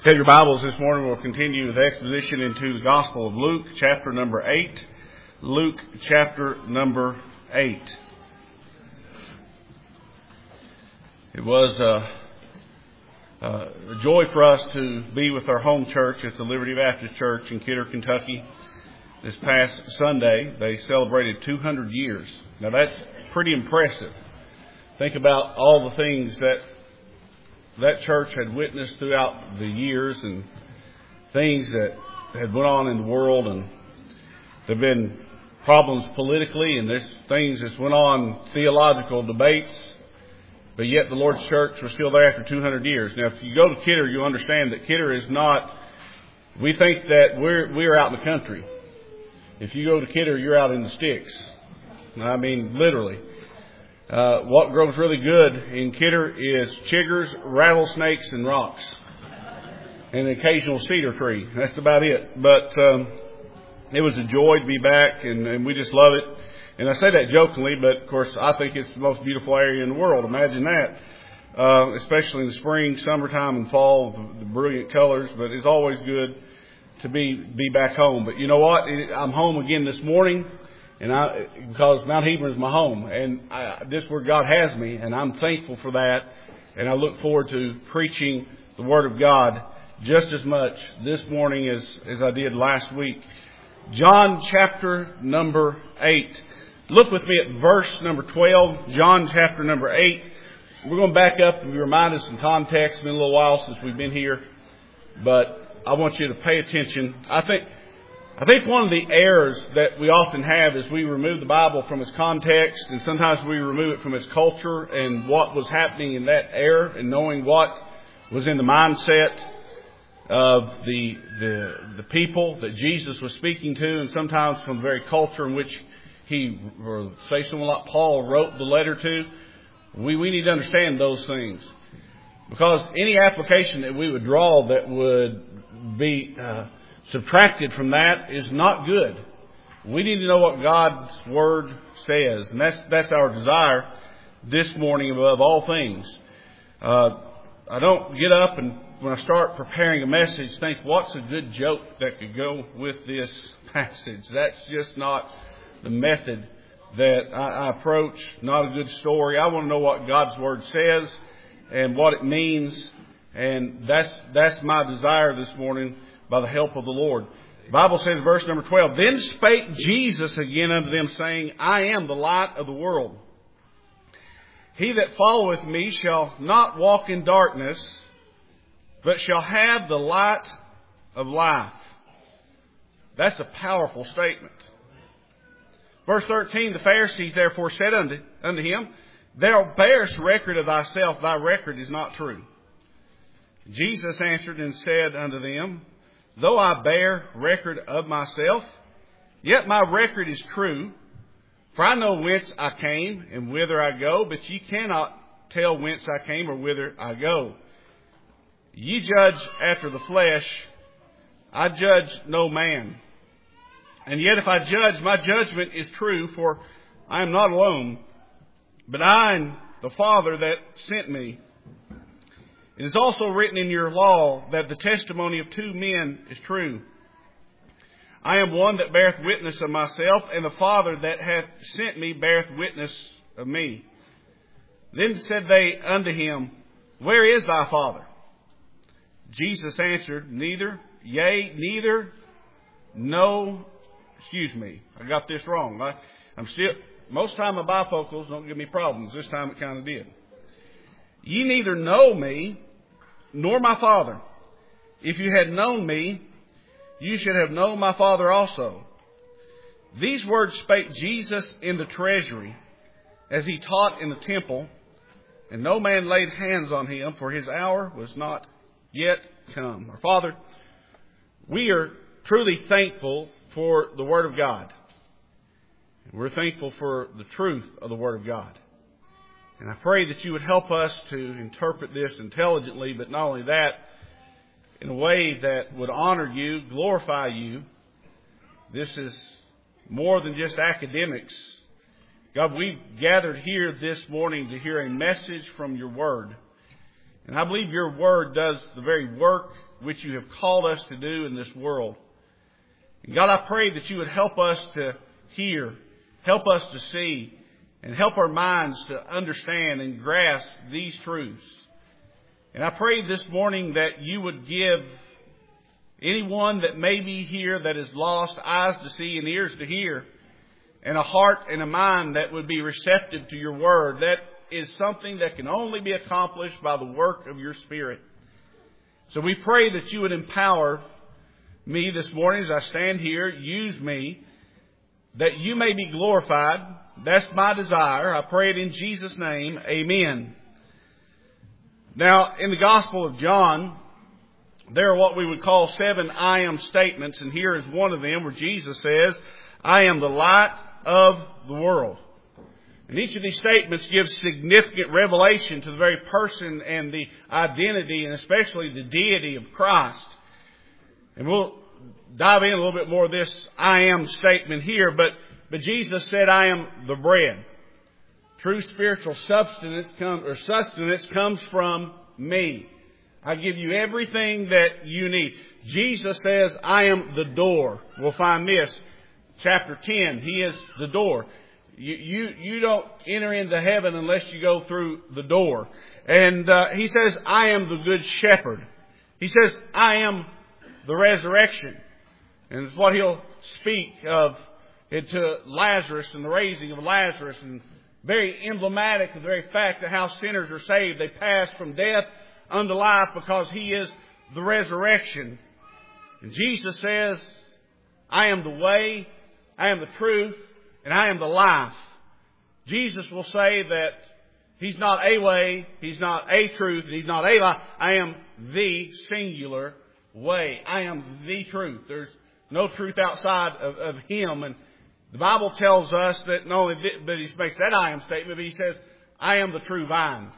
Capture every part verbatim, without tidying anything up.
Take your Bibles this morning. We'll continue with exposition into the Gospel of Luke, chapter number eight. Luke, chapter number eight. It was uh, uh, a joy for us to be with our home church at the Liberty Baptist Church in Kidder, Kentucky. This past Sunday, they celebrated two hundred years. Now that's pretty impressive. Think about all the things that that church had witnessed throughout the years and things that had went on in the world, and there have been problems politically, and there's things that went on, theological debates, but yet the Lord's church was still there after two hundred years. Now, if you go to Kidder, you understand that Kidder is not, we think that we're, we're out in the country. If you go to Kidder, you're out in the sticks. I mean, literally. Uh, what grows really good in Kidder is chiggers, rattlesnakes, and rocks. And an occasional cedar tree. That's about it. But um, it was a joy to be back, and, and we just love it. And I say that jokingly, but of course I think it's the most beautiful area in the world. Imagine that. Uh, especially in the spring, summertime, and fall, the, the brilliant colors. But it's always good to be, be back home. But you know what? I'm home again this morning. And I, because Mount Hebron is my home, and I, this is where God has me, and I'm thankful for that. And I look forward to preaching the Word of God just as much this morning as, as I did last week. John chapter number eight. Look with me at verse number twelve. John chapter number eight. We're going to back up and remind us in context. It's been a little while since we've been here, but I want you to pay attention. I think. I think one of the errors that we often have is we remove the Bible from its context, and sometimes we remove it from its culture and what was happening in that era, and knowing what was in the mindset of the the, the people that Jesus was speaking to, and sometimes from the very culture in which he, or say someone like Paul, wrote the letter to. We, we need to understand those things, because any application that we would draw that would be Uh, subtracted from that is not good. We need to know what God's Word says, and that's that's our desire this morning above all things. Uh, I don't get up and when I start preparing a message think, what's a good joke that could go with this passage? That's just not the method that I, I approach. Not a good story. I want to know what God's Word says and what it means, and that's that's my desire this morning, by the help of the Lord. The Bible says in verse number twelve, Then spake Jesus again unto them, saying, I am the light of the world. He that followeth me shall not walk in darkness, but shall have the light of life. That's a powerful statement. Verse thirteen, the Pharisees therefore said unto, unto him, Thou bearest record of thyself, thy record is not true. Jesus answered and said unto them, Though I bear record of myself, yet my record is true. For I know whence I came and whither I go, but ye cannot tell whence I came or whither I go. Ye judge after the flesh, I judge no man. And yet if I judge, my judgment is true, for I am not alone, but I and the Father that sent me. It is also written in your law that the testimony of two men is true. I am one that beareth witness of myself, and the Father that hath sent me beareth witness of me. Then said they unto him, Where is thy Father? Jesus answered, Neither, yea, neither, no, excuse me, I got this wrong. I, I'm still, most of the time my bifocals don't give me problems. This time it kind of did. Ye neither know me, nor my Father. If you had known me, you should have known my Father also. These words spake Jesus in the treasury, as he taught in the temple, and no man laid hands on him, for his hour was not yet come. Our Father, we are truly thankful for the Word of God. We're thankful for the truth of the Word of God. And I pray that you would help us to interpret this intelligently, but not only that, in a way that would honor you, glorify you. This is more than just academics. God, we've gathered here this morning to hear a message from your Word. And I believe your Word does the very work which you have called us to do in this world. And God, I pray that you would help us to hear, help us to see, and help our minds to understand and grasp these truths. And I pray this morning that you would give anyone that may be here that is lost eyes to see and ears to hear, and a heart and a mind that would be receptive to your word. That is something that can only be accomplished by the work of your Spirit. So we pray that you would empower me this morning as I stand here. Use me, that you may be glorified. That's my desire. I pray it in Jesus' name. Amen. Now, in the Gospel of John, there are what we would call seven I am statements, and here is one of them where Jesus says, I am the light of the world. And each of these statements gives significant revelation to the very person and the identity and especially the deity of Christ. And we'll dive in a little bit more of this I am statement here, but, but Jesus said, I am the bread. True spiritual substance comes, or sustenance comes from me. I give you everything that you need. Jesus says, I am the door. We'll find this. Chapter ten, He is the door. You, you, you don't enter into heaven unless you go through the door. And uh, He says, I am the good shepherd. He says, I am the resurrection. And it's what He'll speak of to Lazarus and the raising of Lazarus, and very emblematic of the very fact that how sinners are saved. They pass from death unto life because He is the resurrection. And Jesus says, I am the way, I am the truth, and I am the life. Jesus will say that He's not a way, He's not a truth, and He's not a life. I am the singular way. I am the truth. There's no truth outside of, of Him. And the Bible tells us that not only that He makes that I am statement, but He says, I am the true vine.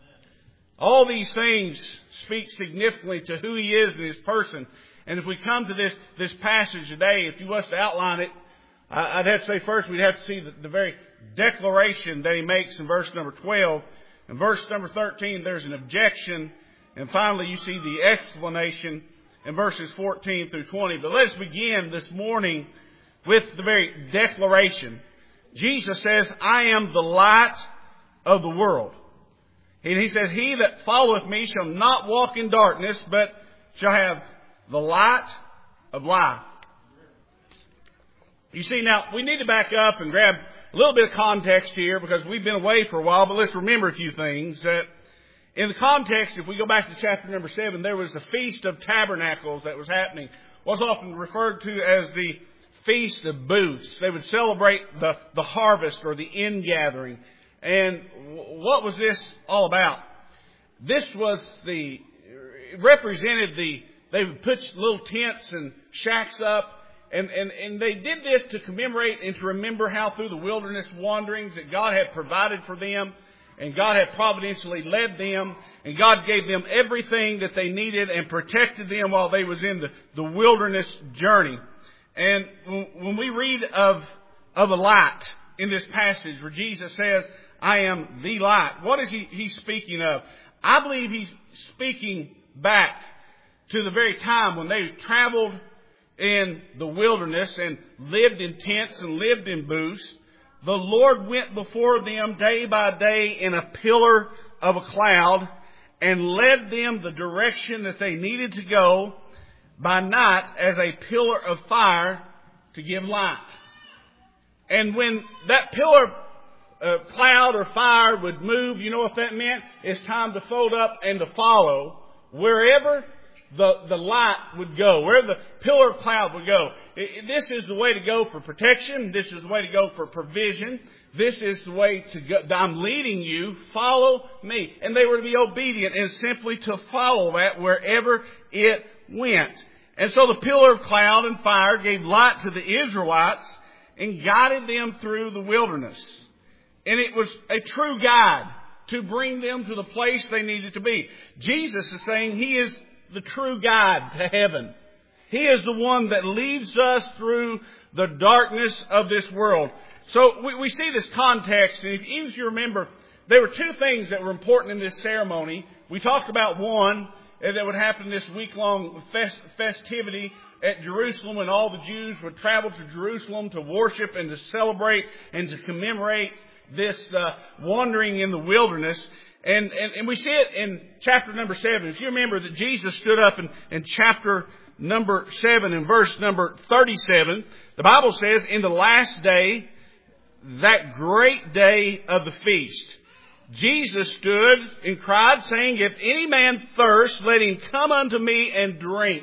All these things speak significantly to who He is and His person. And if we come to this, this passage today, if you was to outline it, I'd have to say first we'd have to see the, the very declaration that He makes in verse number twelve. In verse number thirteen, there's an objection. And finally, you see the explanation in verses fourteen through twenty. But let's begin this morning with the very declaration. Jesus says, I am the light of the world. And He says, He that followeth me shall not walk in darkness, but shall have the light of life. You see, now, we need to back up and grab a little bit of context here because we've been away for a while, but let's remember a few things. That in the context, if we go back to chapter number seven, there was the Feast of Tabernacles that was happening. What's often referred to as the Feast of Booths. They would celebrate the, the harvest or the ingathering. And what was this all about? This was the, it represented the, they would put little tents and shacks up, and, and, and they did this to commemorate and to remember how through the wilderness wanderings that God had provided for them, and God had providentially led them, and God gave them everything that they needed and protected them while they was in the, the wilderness journey. And when we read of, of a light in this passage where Jesus says, I am the light, what is he, he speaking of? I believe He's speaking back to the very time when they traveled in the wilderness and lived in tents and lived in booths. The Lord went before them day by day in a pillar of a cloud and led them the direction that they needed to go, by night as a pillar of fire to give light. And when that pillar uh, cloud or fire would move, you know what that meant? It's time to fold up and to follow wherever the, the light would go, wherever the pillar of cloud would go. It, it, this is the way to go for protection. This is the way to go for provision. This is the way to go. I'm leading you. Follow me. And they were to be obedient and simply to follow that wherever it went. And so the pillar of cloud and fire gave light to the Israelites and guided them through the wilderness. And it was a true guide to bring them to the place they needed to be. Jesus is saying He is the true guide to heaven. He is the one that leads us through the darkness of this world. So we, we see this context, and if, even if you remember, there were two things that were important in this ceremony. We talked about one, that would happen this week-long fest, festivity at Jerusalem, when all the Jews would travel to Jerusalem to worship and to celebrate and to commemorate this uh, wandering in the wilderness. And, and, and we see it in chapter number seven. If you remember that Jesus stood up in, in chapter number seven and verse number thirty-seven, the Bible says, in the last day, that great day of the feast, Jesus stood and cried, saying, if any man thirst, let him come unto me and drink.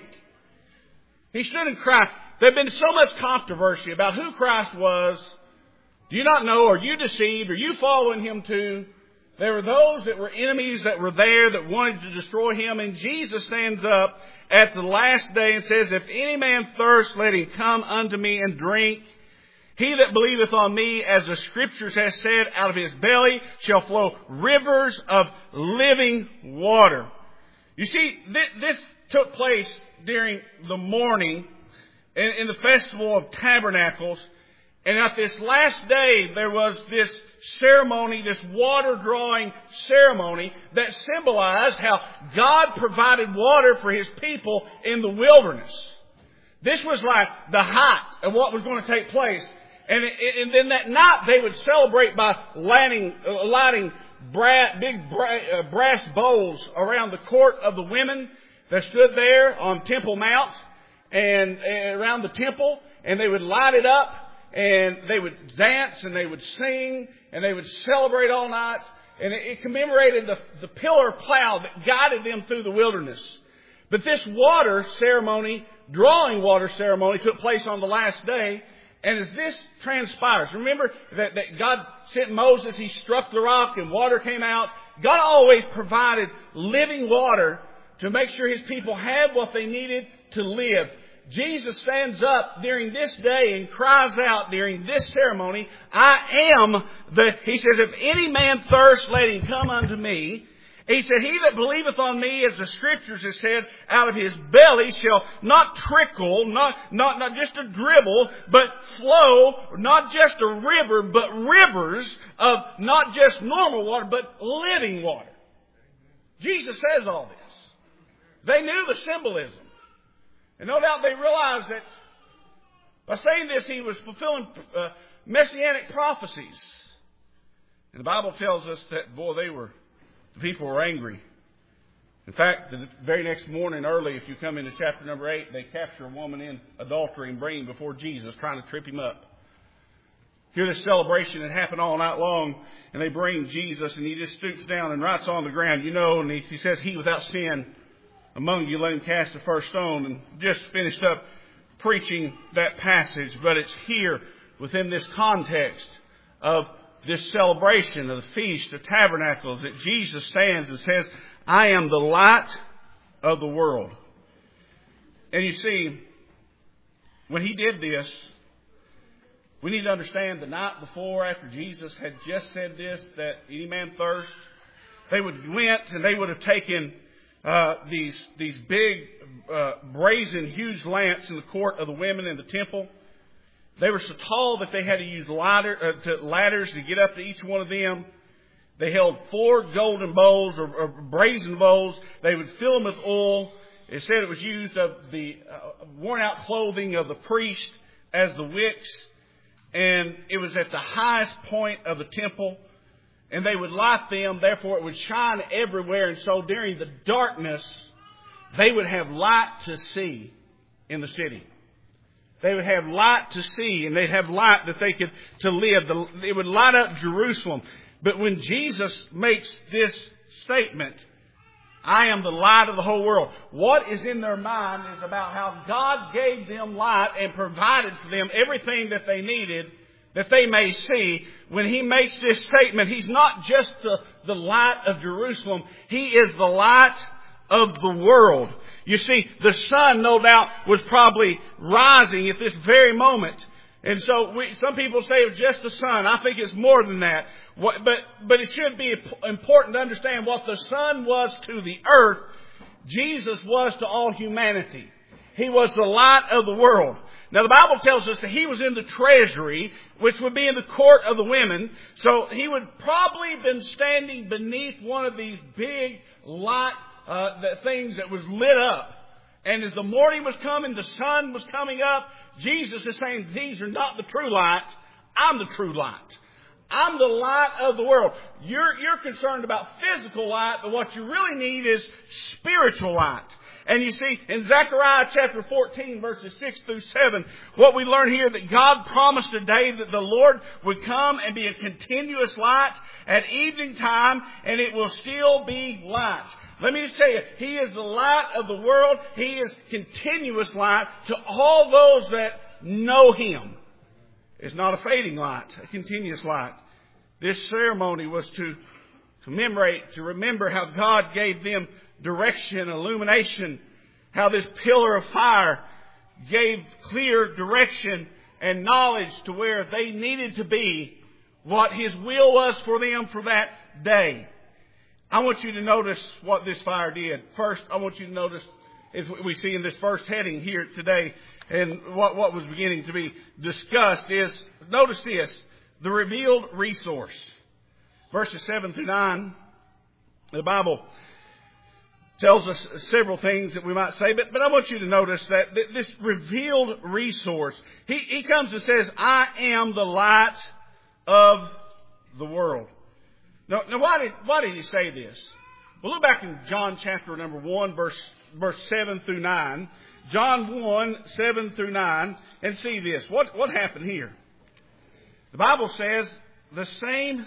He stood and cried. There had been so much controversy about who Christ was. Do you not know? Are you deceived? Are you following Him too? There were those that were enemies that were there that wanted to destroy Him. And Jesus stands up at the last day and says, if any man thirst, let him come unto me and drink. He that believeth on me, as the Scriptures has said, out of his belly shall flow rivers of living water. You see, th- this took place during the morning in, in the Festival of Tabernacles. And at this last day, there was this ceremony, this water-drawing ceremony that symbolized how God provided water for His people in the wilderness. This was like the height of what was going to take place. And, and then that night they would celebrate by lighting, uh, lighting bra- big bra- uh, brass bowls around the court of the women that stood there on Temple Mount and, and around the temple. And they would light it up and they would dance and they would sing and they would celebrate all night. And it, it commemorated the, the pillar of cloud that guided them through the wilderness. But this water ceremony, drawing water ceremony, took place on the last day. And as this transpires, remember that, that God sent Moses, he struck the rock and water came out. God always provided living water to make sure His people had what they needed to live. Jesus stands up during this day and cries out during this ceremony, I am the, he says, if any man thirst, let him come unto me. He said, he that believeth on me, as the Scriptures have said, out of his belly shall not trickle, not, not, not just a dribble, but flow, not just a river, but rivers of not just normal water, but living water. Jesus says all this. They knew the symbolism. And no doubt they realized that by saying this, He was fulfilling uh, messianic prophecies. And the Bible tells us that, boy, they were... the people were angry. In fact, the very next morning early, if you come into chapter number eight, they capture a woman in adultery and bring him before Jesus, trying to trip Him up. Here this celebration had happened all night long, and they bring Jesus, and He just stoops down and writes on the ground, you know, and he, he says, he without sin among you, let him cast the first stone. And just finished up preaching that passage, but it's here within this context of this celebration of the Feast of Tabernacles that Jesus stands and says, I am the light of the world. And you see, when He did this, we need to understand the night before, after Jesus had just said this, that any man thirst, they would went and they would have taken uh, these these big uh, brazen huge lamps in the court of the women in the temple. They were so tall that they had to use ladder, uh, to ladders to get up to each one of them. They held four golden bowls or, or brazen bowls. They would fill them with oil. It said it was used of the uh, worn-out clothing of the priest as the wicks. And it was at the highest point of the temple. And they would light them, therefore it would shine everywhere. And so during the darkness, they would have light to see in the city. They would have light to see, and they'd have light that they could to live. It would light up Jerusalem. But when Jesus makes this statement, I am the light of the whole world, what is in their mind is about how God gave them light and provided for them everything that they needed, that they may see. When He makes this statement, He's not just the, the light of Jerusalem. He is the light of the world. You see, the sun, no doubt, was probably rising at this very moment. And so we, some people say it was just the sun. I think it's more than that. What, but, but it should be important to understand what the sun was to the earth, Jesus was to all humanity. He was the light of the world. Now the Bible tells us that He was in the treasury, which would be in the court of the women. So He would probably have been standing beneath one of these big light uh, the things that was lit up. And as the morning was coming, the sun was coming up, Jesus is saying, these are not the true light. I'm the true light. I'm the light of the world. You're, you're concerned about physical light, but what you really need is spiritual light. And you see, in Zechariah chapter fourteen, verses six through seven, what we learn here, that God promised a day that the Lord would come and be a continuous light at evening time, and it will still be light. Let me just tell you, He is the light of the world. He is continuous light to all those that know Him. It's not a fading light, a continuous light. This ceremony was to commemorate, to remember how God gave them direction, illumination, how this pillar of fire gave clear direction and knowledge to where they needed to be, what His will was for them for that day. I want you to notice what this fire did. First, I want you to notice, as we see in this first heading here today, and what, what was beginning to be discussed is, notice this, the revealed resource. Verses seven through nine, the Bible tells us several things that we might say, but, but I want you to notice that this revealed resource, he, he comes and says, I am the light of the world. Now, now why did, why did he say this? Well, look back in John chapter number one, verse, verse seven through nine. John one, seven through nine, and see this. What, what happened here? The Bible says, the same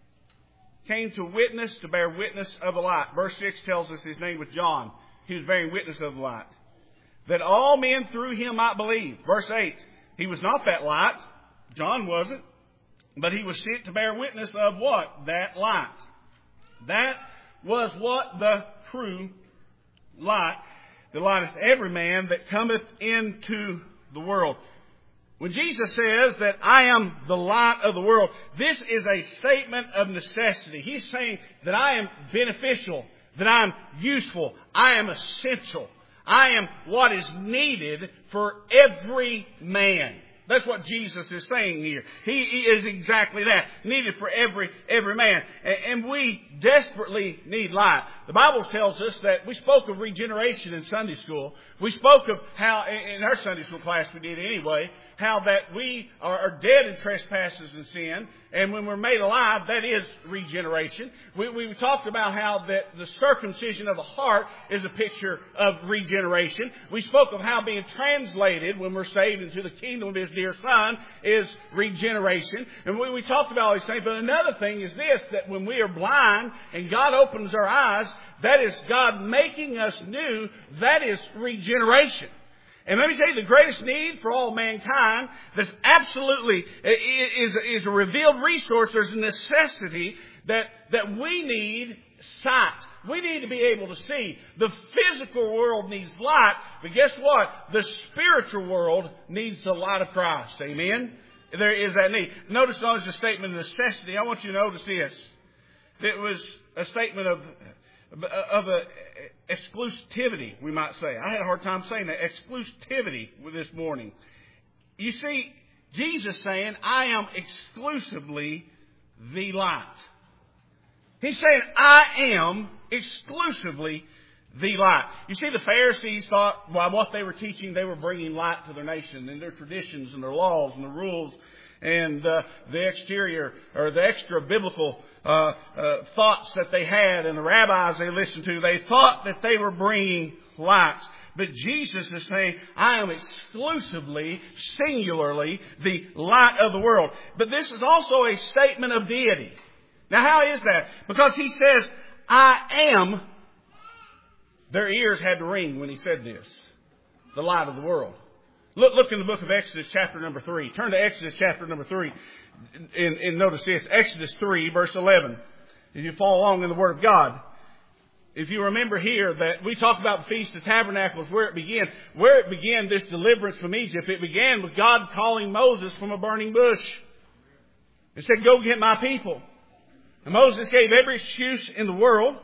came to witness, to bear witness of the light. Verse six tells us his name was John. He was bearing witness of the light. That all men through him might believe. Verse eight, he was not that light. John wasn't. But he was sent to bear witness of what? That light. That was what? The true light. The light is every man that cometh into the world. When Jesus says that I am the light of the world, this is a statement of necessity. He's saying that I am beneficial, that I am useful, I am essential. I am what is needed for every man. That's what Jesus is saying here. He is exactly that. Needed for every every man. And we desperately need light. The Bible tells us that we spoke of regeneration in Sunday school. We spoke of how, in our Sunday school class we did anyway, how that we are dead in trespasses and sin. And when we're made alive, that is regeneration. We, we talked about how that the circumcision of the heart is a picture of regeneration. We spoke of how being translated when we're saved into the kingdom of His dear Son is regeneration. And we, we talked about all these things. But another thing is this, that when we are blind and God opens our eyes, that is God making us new. That is regeneration. And let me tell you, the greatest need for all mankind that's absolutely is, is a revealed resource. There's a necessity that, that we need sight. We need to be able to see. The physical world needs light, but guess what? The spiritual world needs the light of Christ. Amen? There is that need. Notice not as a statement of necessity. I want you to notice this. It was a statement of of a exclusivity, we might say. I had a hard time saying that. Exclusivity this morning. You see, Jesus saying, I am exclusively the light. He's saying, I am exclusively the light. You see, the Pharisees thought, by what they were teaching, they were bringing light to their nation and their traditions and their laws and the rules and uh, the exterior or the extra biblical uh, uh, thoughts that they had and the rabbis they listened to. They thought that they were bringing lights. But Jesus is saying, I am exclusively, singularly, the light of the world. But this is also a statement of deity. Now, how is that? Because He says, I am. Their ears had to ring when He said this. The light of the world. Look, look in the book of Exodus chapter number three. Turn to Exodus chapter number three. And, and notice this. Exodus three, verse eleven. If you follow along in the Word of God. If you remember here that we talked about the Feast of Tabernacles, where it began. Where it began, this deliverance from Egypt, it began with God calling Moses from a burning bush. He said, go get my people. And Moses gave every excuse in the world.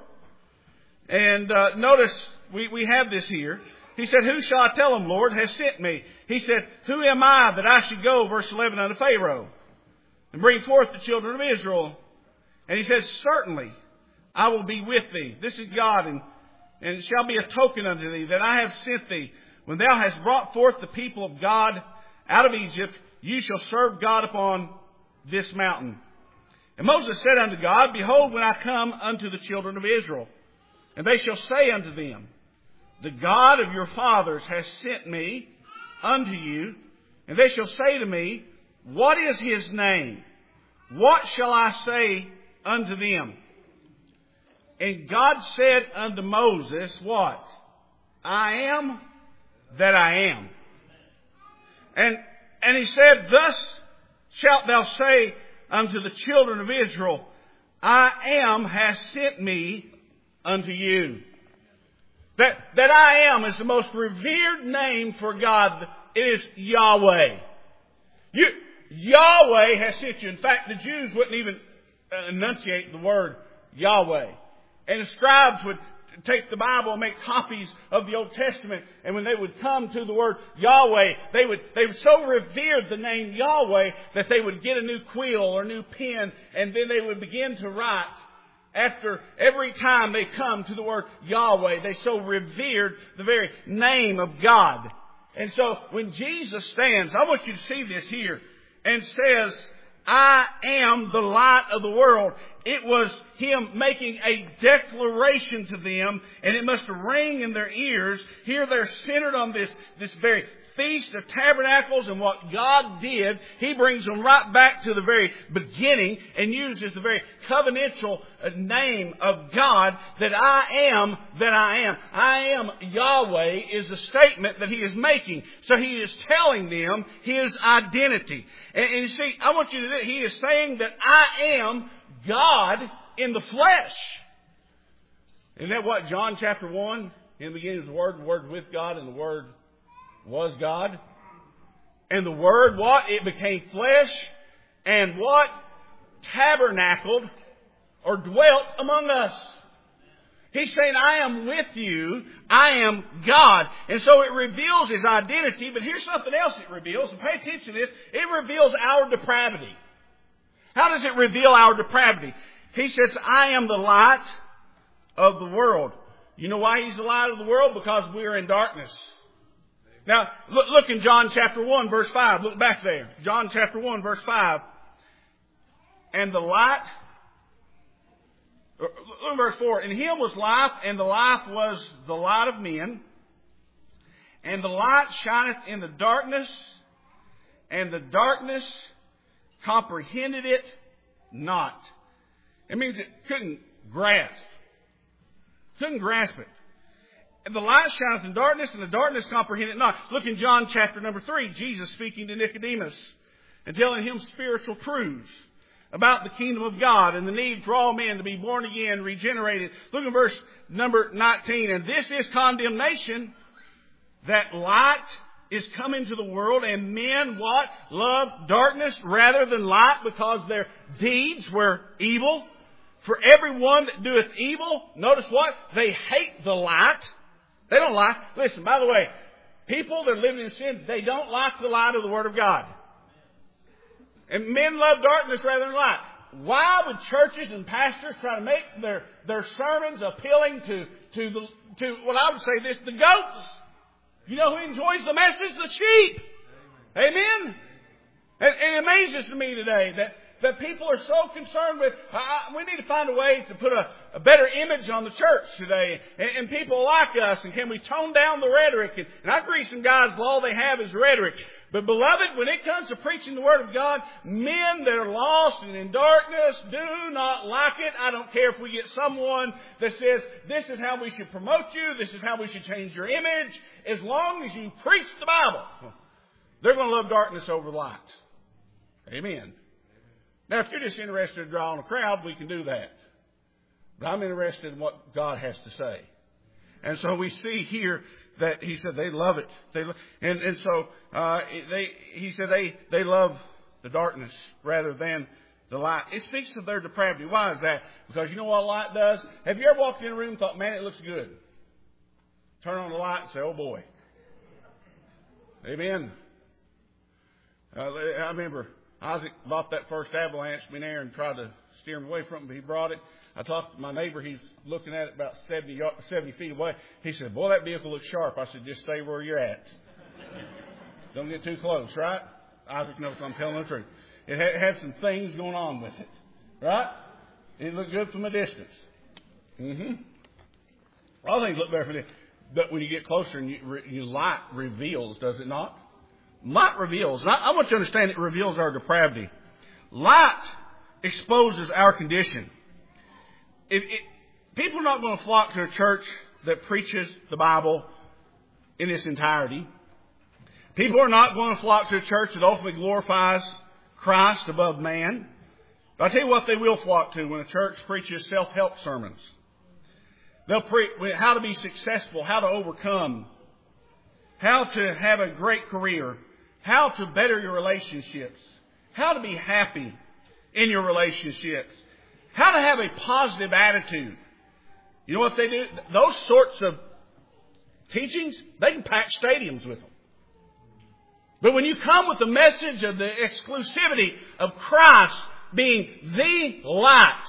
And uh, notice, we, we have this here. He said, who shall I tell them, Lord, has sent me? He said, who am I that I should go, verse eleven, unto Pharaoh, and bring forth the children of Israel? And He says, certainly I will be with thee. This is God in, and it shall be a token unto thee that I have sent thee. When thou hast brought forth the people of God out of Egypt, you shall serve God upon this mountain. And Moses said unto God, Behold, when I come unto the children of Israel, and they shall say unto them, The God of your fathers has sent me unto you, and they shall say to me, What is his name? What shall I say unto them? And God said unto Moses, What? I am that I am. And, and he said, Thus shalt thou say unto the children of Israel, I am has sent me unto you. That, that I am is the most revered name for God. It is Yahweh. You, Yahweh has sent you. In fact, the Jews wouldn't even enunciate the word Yahweh. And the scribes would take the Bible and make copies of the Old Testament. And when they would come to the word Yahweh, they would, they would so revered the name Yahweh that they would get a new quill or a new pen, and then they would begin to write. After every time they come to the word Yahweh, they so revered the very name of God. And so when Jesus stands, I want you to see this here, and says, I am the light of the world. It was Him making a declaration to them, and it must ring in their ears. Here they're centered on this, this very Feast of Tabernacles and what God did. He brings them right back to the very beginning and uses the very covenantal name of God, that I am that I am. I am Yahweh is a statement that He is making. So He is telling them His identity. And, and you see, I want you to know, He is saying that I am God in the flesh. Isn't that what John chapter one? In the beginning was the Word, the Word with God, and the Word was God. And the Word, what? It became flesh, and what? Tabernacled or dwelt among us. He's saying, I am with you. I am God. And so it reveals His identity. But here's something else it reveals. And pay attention to this. It reveals our depravity. How does it reveal our depravity? He says, I am the light of the world. You know why He's the light of the world? Because we're in darkness. Now, look, look in John chapter one, verse five. Look back there. John chapter one, verse five. And the light... Look at verse four. In Him was life, and the life was the light of men. And the light shineth in the darkness, and the darkness comprehended it not. It means it couldn't grasp. Couldn't grasp it. And the light shineth in darkness, and the darkness comprehended it not. Look in John chapter number three. Jesus speaking to Nicodemus and telling him spiritual truths about the kingdom of God and the need for all men to be born again, regenerated. Look at verse number nineteen. And this is condemnation, that light is come into the world, and men, what? Love darkness rather than light, because their deeds were evil. For everyone that doeth evil, notice what? They hate the light. They don't like. Listen, by the way, people that are living in sin, they don't like the light of the Word of God. And men love darkness rather than light. Why would churches and pastors try to make their, their sermons appealing to, to the, to, well, I would say this, the goats? You know who enjoys the message? The sheep. Amen? And, and it amazes me today that, that people are so concerned with, uh, we need to find a way to put a, a better image on the church today. And, and people like us. And can we tone down the rhetoric? And, and I agree some guys, all they have is rhetoric. But beloved, when it comes to preaching the Word of God, men that are lost and in darkness do not like it. I don't care if we get someone that says, this is how we should promote you, this is how we should change your image. As long as you preach the Bible, they're going to love darkness over light. Amen. Now, if you're just interested in drawing a crowd, we can do that. But I'm interested in what God has to say. And so we see here that He said they love it. They lo- and and so uh, they He said they they love the darkness rather than the light. It speaks of their depravity. Why is that? Because you know what light does? Have you ever walked in a room and thought, man, it looks good? Turn on the light and say, oh boy. Amen. Uh, I remember Isaac bought that first avalanche in there and tried to steer him away from it, but he brought it. I talked to my neighbor. He's looking at it about seventy, seventy feet away. He said, boy, that vehicle looks sharp. I said, just stay where you're at. Don't get too close, right? Isaac knows I'm telling the truth. It had, had some things going on with it, right? It looked good from a distance. Mm-hmm. All things look better from a distance. But when you get closer and you, you light reveals, does it not? Light reveals. And I, I want you to understand it reveals our depravity. Light exposes our condition. If, it, people are not going to flock to a church that preaches the Bible in its entirety. People are not going to flock to a church that ultimately glorifies Christ above man. But I'll tell you what they will flock to when a church preaches self-help sermons. They'll preach how to be successful, how to overcome, how to have a great career, how to better your relationships, how to be happy in your relationships, how to have a positive attitude. You know what they do? Those sorts of teachings, they can pack stadiums with them. But when you come with the message of the exclusivity of Christ being the light,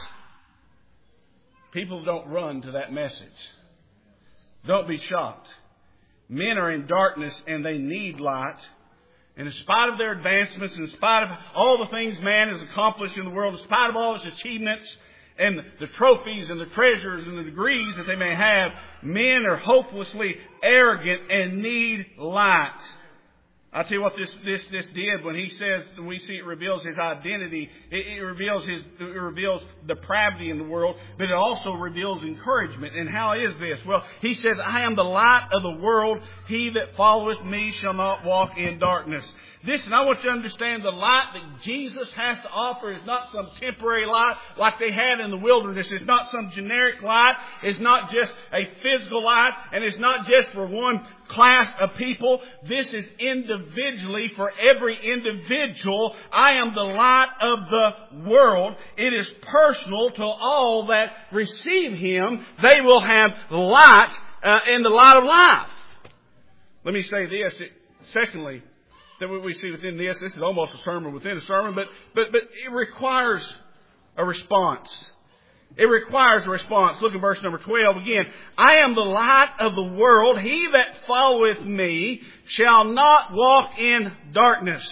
people don't run to that message. Don't be shocked. Men are in darkness and they need light. And in spite of their advancements, in spite of all the things man has accomplished in the world, in spite of all his achievements and the trophies and the treasures and the degrees that they may have, men are hopelessly arrogant and need light. I'll tell you what this, this, this did when he says, when we see it reveals his identity, it, it reveals his, it reveals depravity in the world, but it also reveals encouragement. And how is this? Well, he says, I am the light of the world. He that followeth me shall not walk in darkness. This, and I want you to understand, the light that Jesus has to offer is not some temporary light like they had in the wilderness. It's not some generic light. It's not just a physical light. And it's not just for one class of people. This is individually for every individual. I am the light of the world. It is personal to all that receive Him. They will have light uh, in the light of life. Let me say this. It, secondly, that we see within this, this is almost a sermon within a sermon, but, but, but it requires a response. It requires a response. Look at verse number twelve again. I am the light of the world. He that followeth me shall not walk in darkness.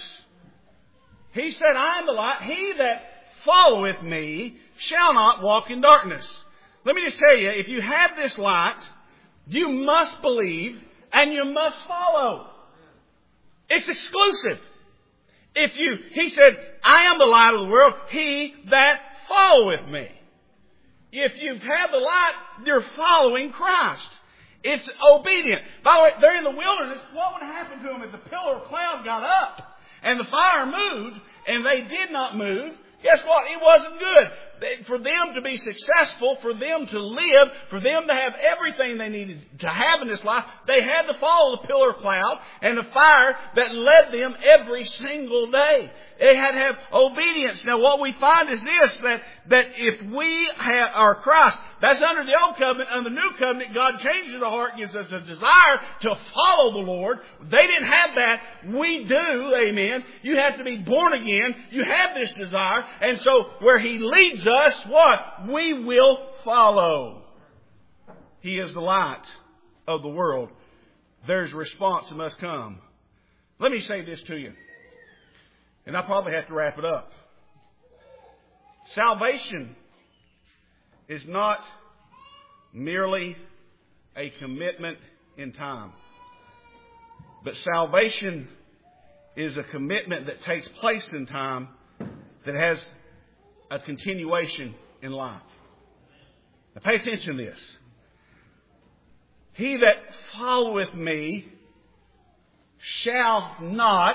He said, I am the light. He that followeth me shall not walk in darkness. Let me just tell you, if you have this light, you must believe and you must follow. It's exclusive. If you, he said, I am the light of the world, he that followeth me. If you have the light, you're following Christ. It's obedient. By the way, they're in the wilderness. What would happen to them if the pillar of cloud got up and the fire moved and they did not move? Guess what? It wasn't good. For them to be successful, for them to live, for them to have everything they needed to have in this life, they had to follow the pillar of cloud and the fire that led them every single day. They had to have obedience. Now what we find is this, that, that if we have our Christ, that's under the old covenant. Under the new covenant, God changes the heart, gives us a desire to follow the Lord. They didn't have that. We do, amen. You have to be born again. You have this desire. And so where He leads us, what? We will follow. He is the light of the world. There's a response that must come. Let me say this to you. And I probably have to wrap it up. Salvation is not merely a commitment in time. But salvation is a commitment that takes place in time that has a continuation in life. Now pay attention to this. He that followeth me shall not.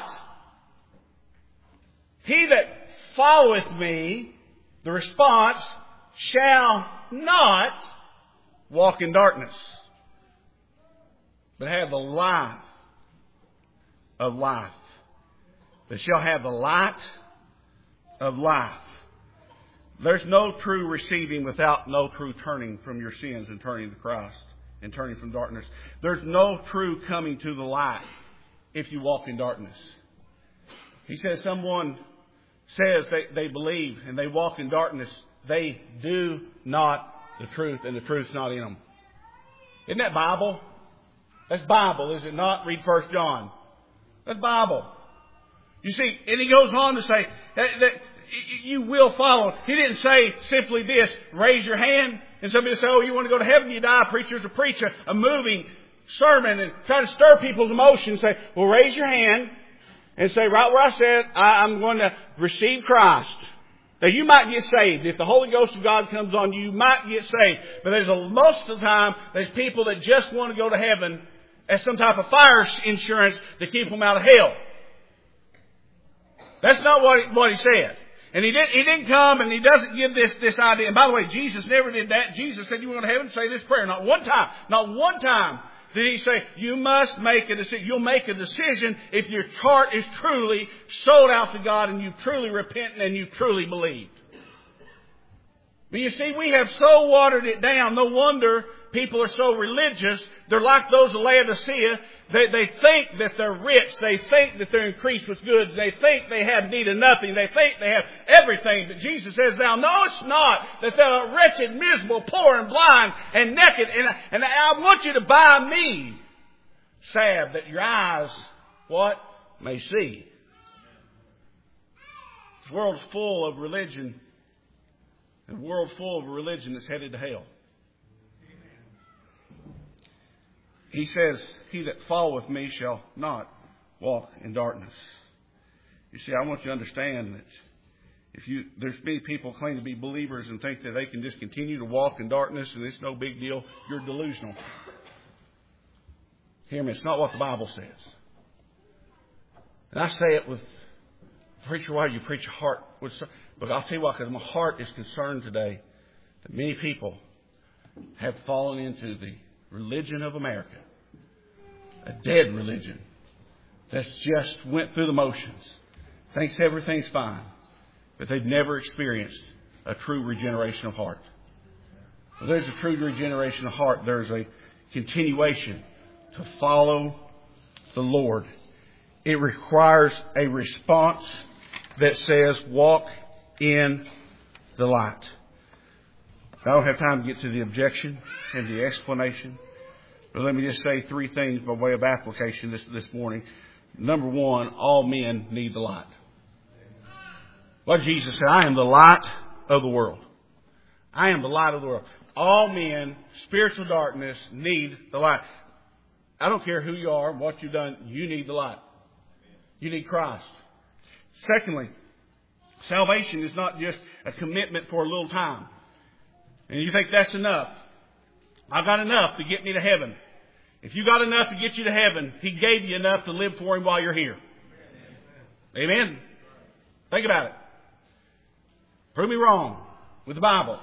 He that followeth me, the response, shall not walk in darkness, but have the life of life. But shall have the light of life. There's no true receiving without no true turning from your sins and turning to Christ and turning from darkness. There's no true coming to the light if you walk in darkness. He says someone says they, they believe and they walk in darkness, they do not the truth, and the truth's not in them. Isn't that Bible? That's Bible, is it not? Read First John. That's Bible. You see, and he goes on to say that, that you will follow. He didn't say simply this, raise your hand, and somebody say, oh, you want to go to heaven, you die. Preachers will preach a, a moving sermon and try to stir people's emotions. Say, well, raise your hand and say, right where I said, I, I'm going to receive Christ. Now, you might get saved. If the Holy Ghost of God comes on you, you might get saved. But there's a, most of the time, there's people that just want to go to heaven as some type of fire insurance to keep them out of hell. That's not what he, what he said. And he, did, he didn't come and he doesn't give this, this idea. And by the way, Jesus never did that. Jesus said, you want to go to heaven? Say this prayer. Not one time. Not one time did he say, you must make a decision. You'll make a decision if your heart is truly sold out to God and you truly repent and you truly believed. But you see, we have so watered it down. No wonder people are so religious. They're like those of Laodicea. They, they think that they're rich. They think that they're increased with goods. They think they have need of nothing. They think they have everything. But Jesus says, now, no, it's not. That they're wretched, miserable, poor, and blind, and naked. And, and I want you to buy me salve that your eyes, what? May see. This world's full of religion. A world full of religion that's headed to hell. He says, he that followeth me shall not walk in darkness. You see, I want you to understand that if you, there's many people claim to be believers and think that they can just continue to walk in darkness and it's no big deal. You're delusional. Hear me, it's not what the Bible says. And I say it with, preacher, why do you preach your heart? But I'll tell you what, because my heart is concerned today that many people have fallen into the religion of America. A dead religion that's just went through the motions. Thinks everything's fine. But they've never experienced a true regeneration of heart. If there's a true regeneration of heart, there's a continuation to follow the Lord. It requires a response that says, walk in the light. I don't have time to get to the objection and the explanation. But let me just say three things by way of application this, this morning. Number one, all men need the light. What Jesus said, I am the light of the world. I am the light of the world. All men, spiritual darkness, need the light. I don't care who you are, what you've done, you need the light. You need Christ. Secondly, salvation is not just a commitment for a little time. And you think that's enough. I've got enough to get me to heaven. If you got enough to get you to heaven, He gave you enough to live for Him while you're here. Amen? Think about it. Prove me wrong with the Bible.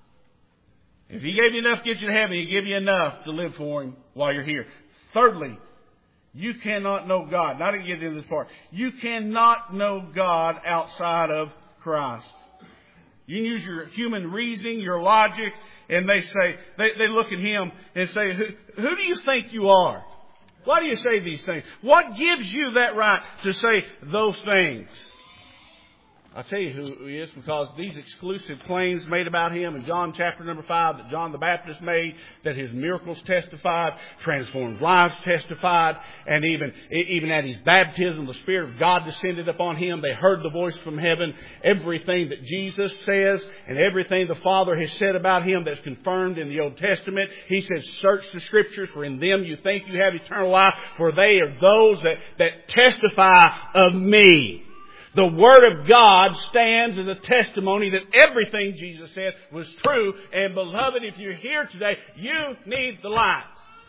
If He gave you enough to get you to heaven, He gave you enough to live for Him while you're here. Thirdly, you cannot know God. Now to get into this part. You cannot know God outside of Christ. You can use your human reasoning, your logic, and they say, they, they look at Him and say, who, who do you think you are? Why do you say these things? What gives you that right to say those things? I'll tell you who He is, because these exclusive claims made about Him in John chapter number five that John the Baptist made, that His miracles testified, transformed lives testified, and even, even at His baptism, the Spirit of God descended upon Him. They heard the voice from heaven. Everything that Jesus says and everything the Father has said about Him that's confirmed in the Old Testament, He says, search the Scriptures, for in them you think you have eternal life, for they are those that, that testify of me. The Word of God stands as a testimony that everything Jesus said was true. And beloved, if you're here today, you need the light.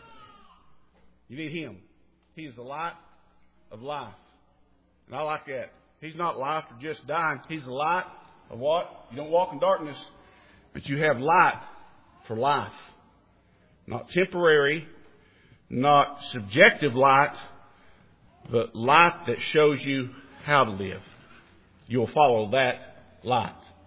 You need Him. He is the light of life. And I like that. He's not life for just dying. He's the light of what? You don't walk in darkness, but you have light for life. Not temporary, not subjective light, but light that shows you how to live. You'll follow that light.